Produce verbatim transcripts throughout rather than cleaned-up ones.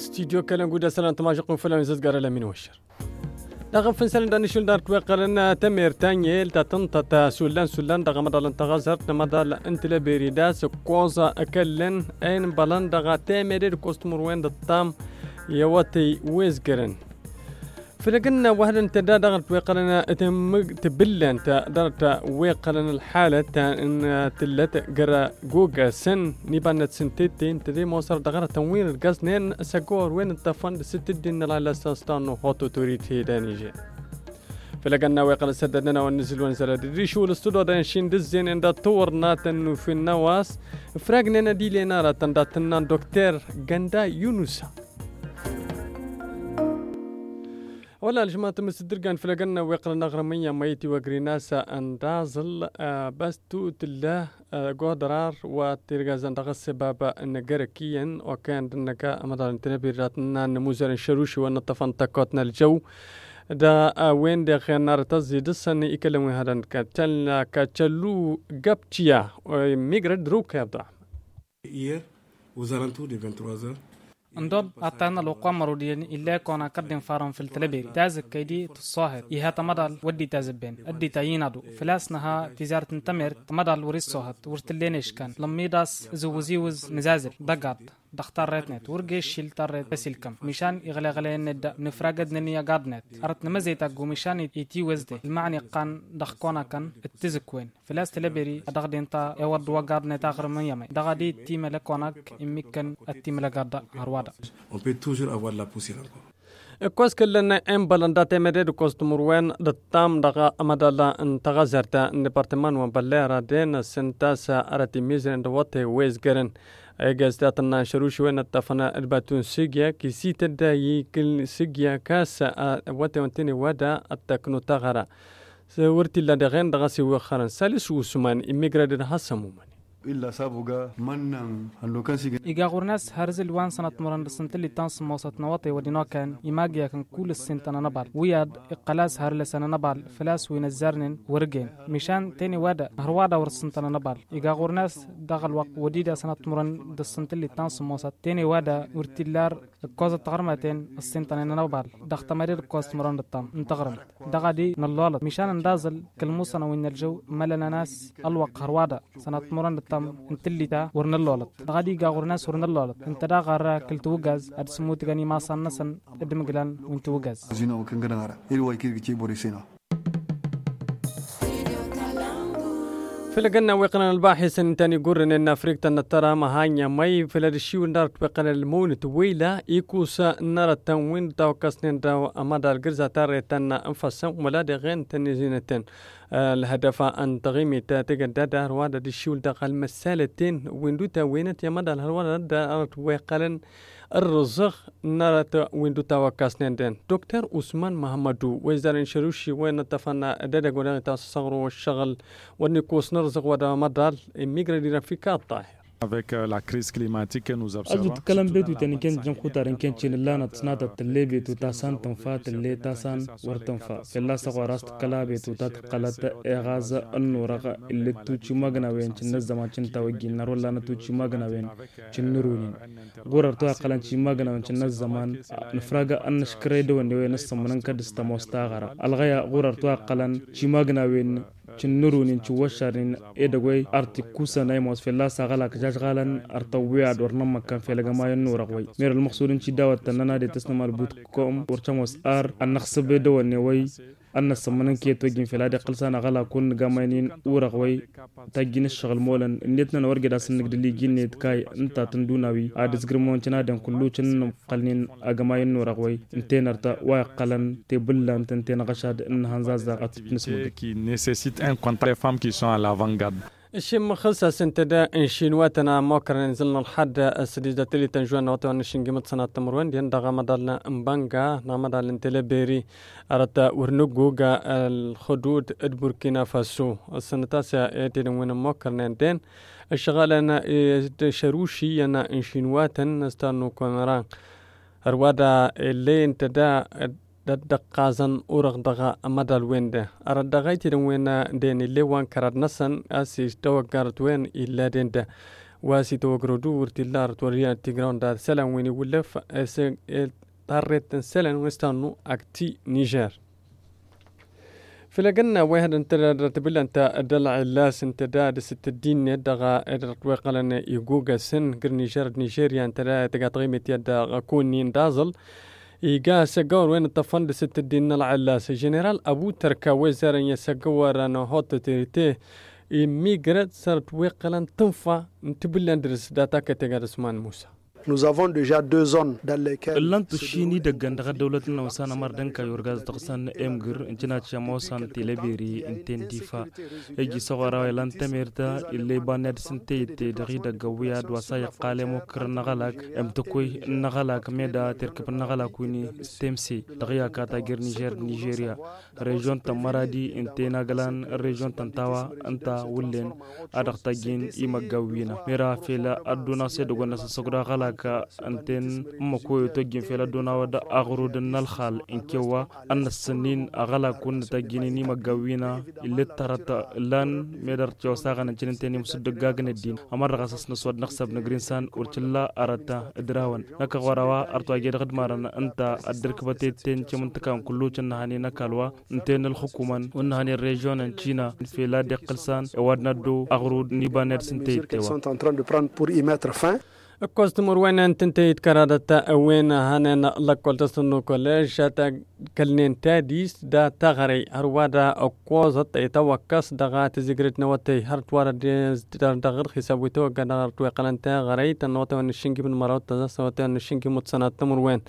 استديو كلام قد سلام تماجقون فلان زز قال لمن وشر دغم فنسل داني شول دارك وقرنا تمير تانيل تطنطا تا سولان سولان دغم مدال تغزر مدال انت لبيريداس كوزا اكلن اين بلان دغا تامير كوستمر وين الطام يواتي ويزقرن فلقنا واحد انت دغت وقرنا تم تبلن درت وقرنا الحاله ان تلت قرا جوجا سن نيبان سنتين تدي موصر دغره تنوير القزنين سكور وين التفند ست دين على اساس انه هوتو توريتي دانيجي فلقنا وقرنا سددنا ونزل ونزل ريشو الاستوديو دانشين دزين عند طورنا تنو في النواس فراغنا دي لنا راتنداتنا دكتور غندا يونس ولا الجماعة مستدرجان فلقنا ويقرنا غرمية ميتي وقريناسا اندازل آه بس توت الله آه قدرار وترجازن دغس بابا النجاركيا وكان دنكا أمدار انتنبي راتنا نموزر شروشي ونطفن تقاتنا الجو دا آه وين دا خيانار تزي دساني يكلموا هذا كتلا كتلو قبتيا ميغرد روك يبدأ Hier, aux alentours de vingt-trois heures, اندوب اتانا لو قمرو دين الا كونا كدن فارم في التلبيري تازك كيدي تصاهر يها تمدال ودي تازبين ادي تاينادو فلاسنها تجارة تمر تمدال وريسوهت ورتلينيش كان لميداس زوزيوز نزازل دقات دختار ريتنت ورجيش شيلتر ريت بسيلكم مشان يغلى غلى ند نفرقد ننيا قادنت ارت نمزيتا جو مشان يتي وزدي المعني قان دخكونا كان التزكوين فلاس تلبيري دغدين تا يود وقادنت اخر من يمي دغدي تيم لكونك يمكن التيم لقاد هروادا on peut toujours avoir la poussière encore. كوس كلنا ام بلندات مدد كوستمر وين دتام دغا امدالا انتغزرتا ديبارتمان وبليرا دين سنتاسا ارتي ميزن دوتي ويزغرن اجازتنا شروش وين التفنا الباتون سيجيا كي سيتدا كل سيجيا كاس وتي وانتني ودا التكنو تغرا سورتي لا دغين دغسي وخرن سالس وسمان ايميغراد حسمو إلا سابوغا منن هندوكان سيجن إيجا غورناس هرزل وان سنة مرند سنتلي تانس موسط نواطي ودينا كان إيماجيا كان كل السنتنا نبال وياد إقلاس هرل سنة نبال فلاس وينزرنن ورجين مشان تاني وادا هروادا ورسنتنا نبال إيجا غورناس دغل وق وديدا سنة مرند سنتلي تانس موسط تاني وادا ورتيلار كوزا تغرمتين السنتنا نبال دخت مرير كوست مرند التام انتغرمت دغدي نلولت مشان ندازل كلموسنا وين الجو ملنا ناس الوق هروادا سنة مرند تام انتليتا ورنلولت غادي غورناس ورنلولت انت دا غارا كلتوغاز ادسموت غني ما سنسن ادمغلان وانتوغاز زينو كنغرا يلواي كيركي بوريسينا فلقنا وقنا الباحث ان تاني قرن ان افريقيا ترى مهانيا ماي فلادشيو نار وقنا المون تويلا يكوسا نار التنوين توكسنين داو امادا الجرزا تاري تنا انفسن وملاد غين تنزينتين الهدف أن تغيمي تتجدد هروادا الشول داخل مسالتين ويندوتا وينت يمد الهروادا دارت وقلن الرزق نارت ويندوتا وكاسنين دين دكتور عثمان محمدو وزير شروشي وين تفنى دادا قولان تصغر والشغل ونكوس نرزق ودا مدال إميغري في كاطاهر. Avec la crise climatique que nous observons. أجد كلام بيتو تاني كان جم خطر إن كان شين اللانة تصناد التلبي تتاسان تنفات اللي تاسان ورتنفا في الله سقوا راس كلابي تتقلت إغاز النورق اللي توشي ماغنا وين شن الزمان شن توجين نرول لنا توشي ماغنا وين شن نرولين غورر تو أقلن شي ماغنا وين شن الزمان نفرق أن شكريدو وين وين السمنن كدست مستغرا الغاية غورر تو أقلن شي ماغنا وين شنورون شوشارين إدغوي أرتكوسا نايموس في الله سغلا كجاجغالن أرتويا دورنما كان في لغما ينورغوي مير المقصودين شي داوت تنانا دي تسنما البوتكم ورشموس ار النخصب دو نوي أن السمنن كي توجين في لادي قلسانا غلا كون غاماينين ورغوي تاجين الشغل مولن نيتنا نورغي دا سنك دلي جيني تكاي انتا تندوناوي ادس غرمون تنا دن كلو تن قلنين اغماين ورغوي انتينرتا واقلن تبلان تنتين غشاد ان هنزازا اتنسمو qui nécessite un contact les femmes qui sont à l'avant-garde. الشيء مخصص انتدا انشينواتنا موكر نزلنا الحد السديدة تلي تنجوانا وطوانا شنجمت سنة تمروين ديان داغا مدالنا مبانغا نامدال انتلابيري أرتا ورنوغوغا الخدود البوركينا فاسو السنة تاسع ايتين وين موكر نندين الشغالنا شروشي ينا انشينواتن نستانو كومران هروادا اللي انتدا دقازن أورغ دغا أمدال وينده أرد دغايتي وين دين اللي وان كرد نسن أسيش توقعت وين إلا دين ده واسيتو وقردو ورتيلار توريا تيغران دا سلام وين يولف طارت سلام ويستانو اكتي نيجر فلقنا واحد انت رتبل انت دلع اللاس انت دا ست الدين دغا وقلنا يجوجا سن غير نيجر نيجيريا انت دا تقاطغيمة يدا كونين دازل إيجا سجور وين الطفن ست الدين العلاس جنرال أبو تركا وزير يسجور أنا هوت تريته إميجرات صارت وقلا تنفع نتبلن درس داتا كتجار اسمان موسى. Nous avons déjà deux zones dans lesquelles lan tushini daga daga dawlatin wasana mardan ka yorgaz taqsan emgir intina chamosan tilebiri intendifa eji sawara lan tamirta ille banad sinte te dagi daga wiya wasa yaqale mokr nagalak emtukui nagalak meda terkep nagalak wini stemsi dagi ka ta gir Niger Nigeria region tamaradi intena galan region tantawa anta wullen adaqta gin imagawina mera fela aduna se dogona sogda galak ka anten makoy to gin fela dona wada agru den nal khal inkewa an sanin agala kun ta ginini magawina ille tarata lan medar cho sagana cinenteni musud gagne din amar rasas na sod naqsab na greensan urtilla arata drawan naka warawa arto aged khadmaran anta adirkbate ten cimuntakan kullu cinna hani nakalwa inten al hukuman wan hani region en china fela de qalsan wadna do agru ni banet sinte tewa sont en train de prendre pour y mettre fin. كوستمر وين انت انتهيت كرادتا وين هانا لك ولتصنو كوليج كلنين تاديس دا تغري هروادا اقوازت يتوكس دغا تزيغرت نوتي هرت وارد دغر حسابي توقع دغر توقلن تغري تنوتي ونشنكي من مرات تزاسوتي ونشنكي متصنات تمر وين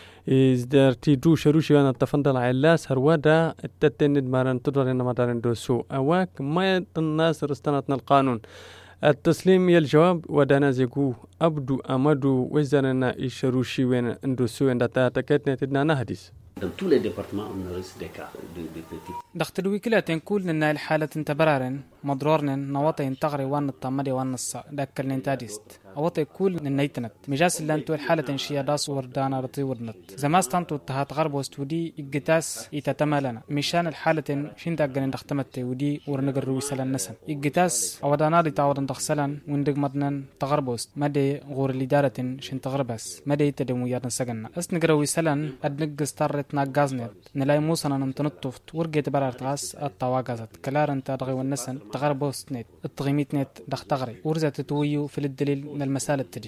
إز در تيجو شروشي وانا تفندل علاس هروادا التتند مارن تدرين مدارن دوسو اواك ما الناس رستناتنا القانون التسليم يالجواب ودانا زيكو أبدو أمدو وزارنا إشاروشي وين اندوسو انداتا تكتنا تدنا نهديس. Dans tous les départements, on enregistre des cas de, de petits. دخت الوكيلة تنقول إن الحالة انتبرارن مضرورن نواطي انتغري وان الطمري وان الصا دكرن تاديست أواطي كول إن نيتنت مجاس اللي أنتو الحالة انشيا داس وردانا رطي ورنت زماس تانتو تهات غرب وستودي إجتاس يتتمالنا مشان الحالة شين دقن دختمت ودي ورنقر رويسلا نسن إجتاس أودانا دي تعودن دخسلا وندق مدنن تغربوست مدي غور الإدارة شين تغربس مدي تدمو يادن سجن أسنقر رويسلا أدنق استرت ناقازنت نلاقي موسنا نمتنطفت ورقيت برارت غاس الطواقزت كلار انت دغي والنسن تغربوست نت التغيميت نت دختغري ورزت تويو في الدليل من المسالة تجي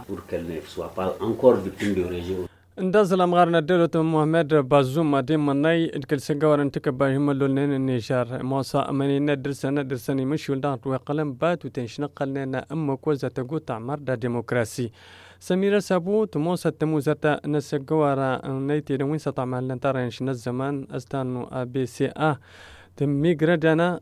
انداز الامغارنا دولة محمد بازوم ماديم مناي كل سنغور انتك باهم لولن النيجر موسى امني ندرس ندرسني مش ولدان وقلم بات وتنشنق لنا ام كوزا تقو تعمر دا ديمقراسي سميرة سابو تموسى تموزتا نسغورا نيتي دوين سطعمال لنتارين شنا الزمان استانو ابي سي ا تميغردانا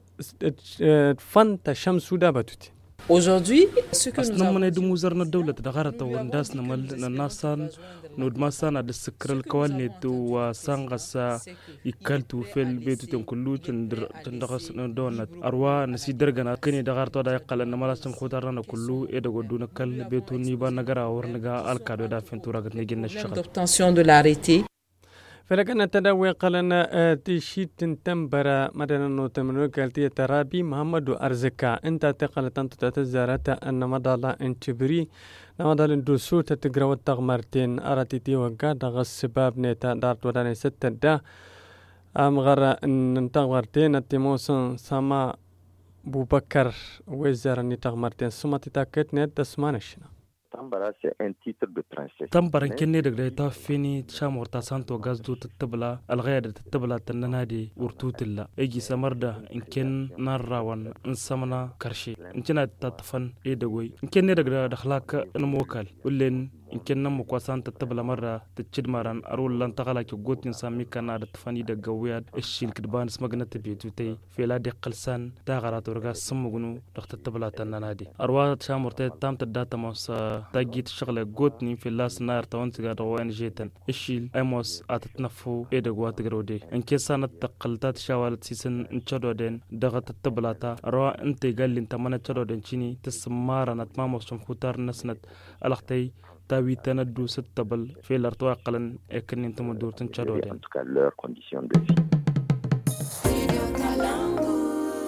فانتا شمسو دابتوتي Aujourd'hui, ce que nous avons dit موزرنا الدولة دغارة ونداس نمل الناسان نودماسان على السكر الكوالنت وسانغسا يكلتو في البيت تنكلو تندر تندغس ندونت أروا نسي درجنا كني دغارة ودا يقال إن ملاسم خدارنا كلو إذا قدونا كل بيتو نيبا نجرا ورنجا الكادو دا فين تراجت نيجينا الشغل. d'obtention de l'arrêté. فلكن تداوي قلنا تشيت تنبرا مدنا نوتمنو قالتي ترابي محمد أرزكا انت تقلت انت تتزارت ان مدالا انتبري نمدال اندوسو تتقروا التغمرتين اراتيتي وقا دغ السباب نيتا دارت وداني ستة دا امغرا ان انتغمرتين التموسن سما بوبكر وزارني تغمرتين سمتي تاكت نيت تسمانشنا Tambara, c'est un titre de princesse. Tambara كني دقدي تافيني شامور تاسانتو غازدو تتبلا الغير تتبلا تننادي ورتوتلا اجي سمردا ان كن نراون ان سمنا كرشي ان كنا تطفن اي دغوي ان كني دقدا دخلاك نموكل ولين إن كنا مقاسان تتبلا مرة تجد مران أرول لان تغلا كجوت نسامي كنا دتفاني دجوياد الشين كدبان سمعنا تبيتوتي في لا دقلسان تغرات ورجع سمعونو رخت تتبلا تنانادي أرواد شامورتي تام تداتا موس تاجيت شغلة جوتني في لاس نار تونس قاعد روان جيتن الشيل أموس أتتنفو إدجوات جرودي إن كسانة تقلتات شوالت سيسن انشدودين دغت تتبلا تا أروا أنت قال أنت ما نشدودين شيني تسمارنا تماموس شمخوتار نسنت ألختي تاوي تندو ستبل في الارتواء قلن اكن انت مدور تنشدودين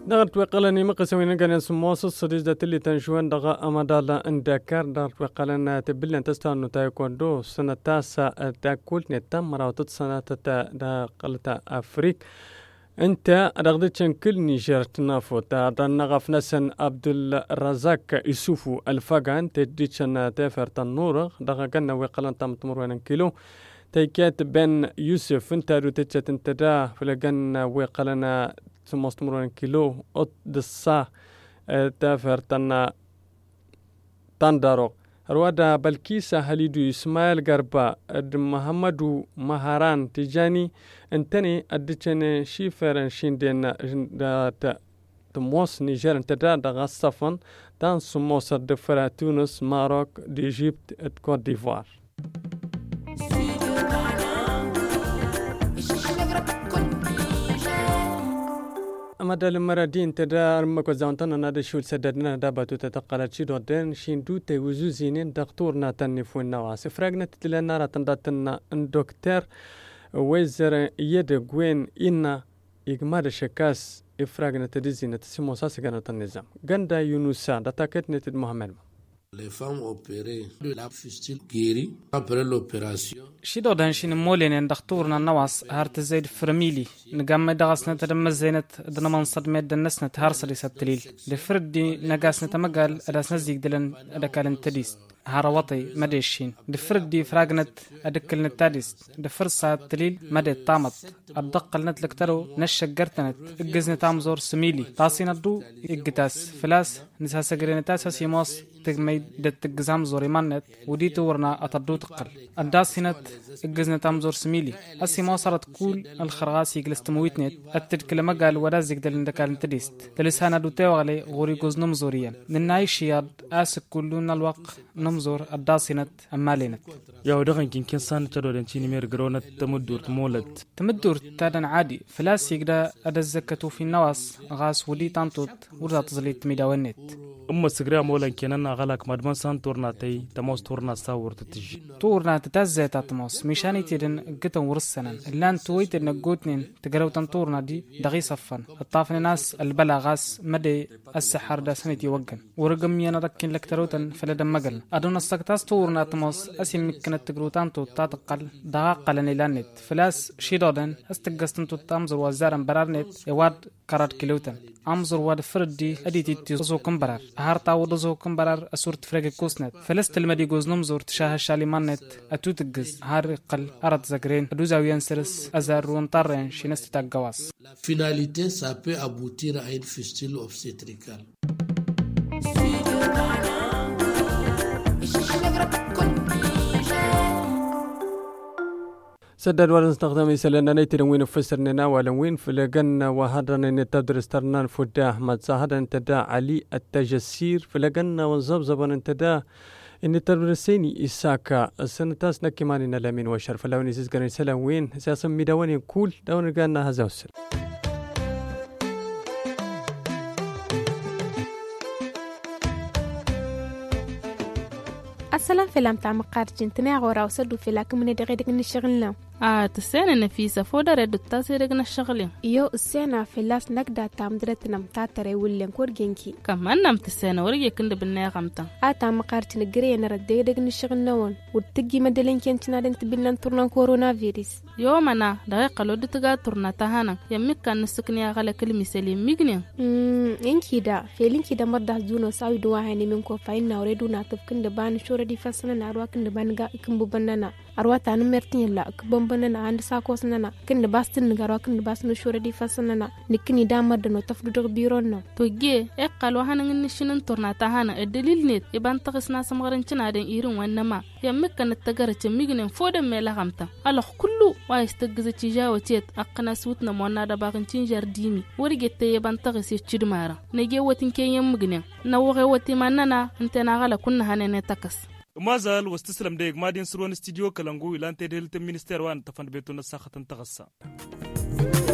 دغت وقلني مقسوين كان سموس الصديق ذات اللي تنشوان دغا أمدالا اندكار دغت وقلنا تبلن تستانو تايكوندو سنة تاسع تاكل نتام مراوتت سنة تا دا قلتا أفريق انت دغدتشن كل نيجر تنافو تا دنغف نسن عبد الرزاق يسوفو الفاغان تديتشن تافر تنور دغا كنا وقلن تام تمروان كيلو تيكات بن يوسف انت روتيتشت انت دا فلقن وقلنا سمستمرون كيلو أت دسا تافر تنا تندارو روادا بلكيسة هليدو إسماعيل غربا محمدو مهاران تجاني انتني أدتشن شيفرن شيندين تموس نيجر انتدا دغا الصفن تان سموس دفرة تونس ماروك ديجيبت كوت ديفوار أمدا المرادين تدا رمكو زاونتنا نادا شول سددنا داباتو تتقلت شي دودين شين دو تيوزو زينين دكتورنا تنفو النواس فراغنا تتلنا راتنداتنا اندوكتر ويزر يد غوين إنا إغماد شكاس إفراغنا تدزينة تسمو ساسقنا النظام غندا يونوسا داتاكت نتد محمد Les femmes opérées de la fistule guérie après l'opération. شيدو دانشين مولين ان دكتورنا نواس هارت زيد فرميلي نقام دغسنا تدم زينت دنا منصد مد النسنة هارسلي ستليل لفردي نقاسنا تمقال اداسنا زيق دلن ادكالن تديس هاروطي مديشين دفردي فراغنت ادكلن التاديس دفرصة تليل مدي طامت الدقل نتلكترو نشجرتنت اجزنا تامزور سميلي تاسين الدو اجتاس فلاس نساسا جرينتاس سيموس تجمي دتجزام زوري مانت ودي تورنا أتردو تقل الداسينت الجزنة تامزور سميلي السيما صارت كل الخرغاسي جلست مويتنت التدكل مقال ورازق دل ندكال تديست تلسانا دو تيوغلي غوري جوز نمزوريا نناي شياد آسك كلون الوقت نمزور الداسينت أمالينت يا ودغن كين كين سان تدور انتيني مير جرونت تمدور تمولد تمدور تادن عادي فلاس يقدا أدا الزكتو في النواس غاس ودي تانتوت وردا تزلي تميداونت أم السجرا مولا كيننا غلق مدمن سان تورناتي تموس تورنا ساور تتجي تورنا تتزيت تموس مشاني تيدن قتن ورسنا اللان تويت نقوتنين تقرو تنطورنا دي دغي صفن الطافن ناس البلاغاس مدي السحر دا سنتي وقن ورقم يانا ركين لكتروتن فلدن مقل أدون السكتاس تورنا تموس أسي مكنت تقروتان تو تاتقل دغاقل نيلانت فلاس شيدودن استقستن تو تامزر وزارن برارنت يواد كارات كيلوتن أمزر واد فردي أديتي تيزو كمبرار هارتا ودزو كمبرار أسورت فرق كوسنت فلست المدي جوز نمزور تشاه الشالي مانت أتوتجز هار قل أرد زجرين دوزا وينسرس أزار وانطرن شنست تجواس. La finalité ça peut aboutir à une fistule obstétricale. سدد ورن استخدام يسلنا نيتر وين فسرنا ولا وين فلقنا وهذا نتدر استرنا فدا أحمد صاحب انتدا علي التجسير فلقنا وزبزب انتدا إن تدرسيني إساكا السنتاس نكماني نلامين وشر فلو نسيس قرن سلام وين سياسم ميدواني كول دون قالنا هذا وسر السلام فيلم تاع مقارجين تناغ ورا وسدو في لكم من دقيقة نشغلنا آه تسينا نفيسة فودا ردو تاسي رقنا الشغلين يو السينا في لاس نقدا تام درتنا متاتري ولين كورجينكي كمان نام تسينا ورقيا كند بالناغ امتا آه تام مقارجين قريا نرد دقيقة نشغلنا ون ودتقي مدلين كنتنا دين تبلنا نطرنا كورونا فيروس يوم أنا دقيقة لو دتقا ترنا تهانا يميك كان نسكني أغالي كلمة سليم ميقنين مم إنكي دا فيلين كي دا مرده زونو ساوي دواهاني منكو فاينا وريدونا تفكن دبان شورة دي فاسنا أرواكن دبانغا إكمبو بنانا أرواتا نمرتين لا كبن بنانا عند ساكوسنا كن باستن نغاراكن باسنو شورة دي فاسنا نكني دامر دنو تفدو دغ بيرونا توجي إقال وهانا نشنن ترنا تهانا الدليل نيت يبان تغسنا سمغرنشنا دين إيرون وانما يمك كانت تغارة ميغنين فودا ميلا غامتا ألوخ كلو وايستغزة تجاوتيت أقنا سوتنا مونا دباغنشين جارديمي ورغيت يبان تغسي تشدمارا نجي واتن كي يمغنين نوغي واتي مانانا انتنا غالا كنا هانا نتاكس مازال واستسلم ديك مادين سروان استديو كلانغو إلان تدهلت المينستير وان تفند بيتون الساخة تغسى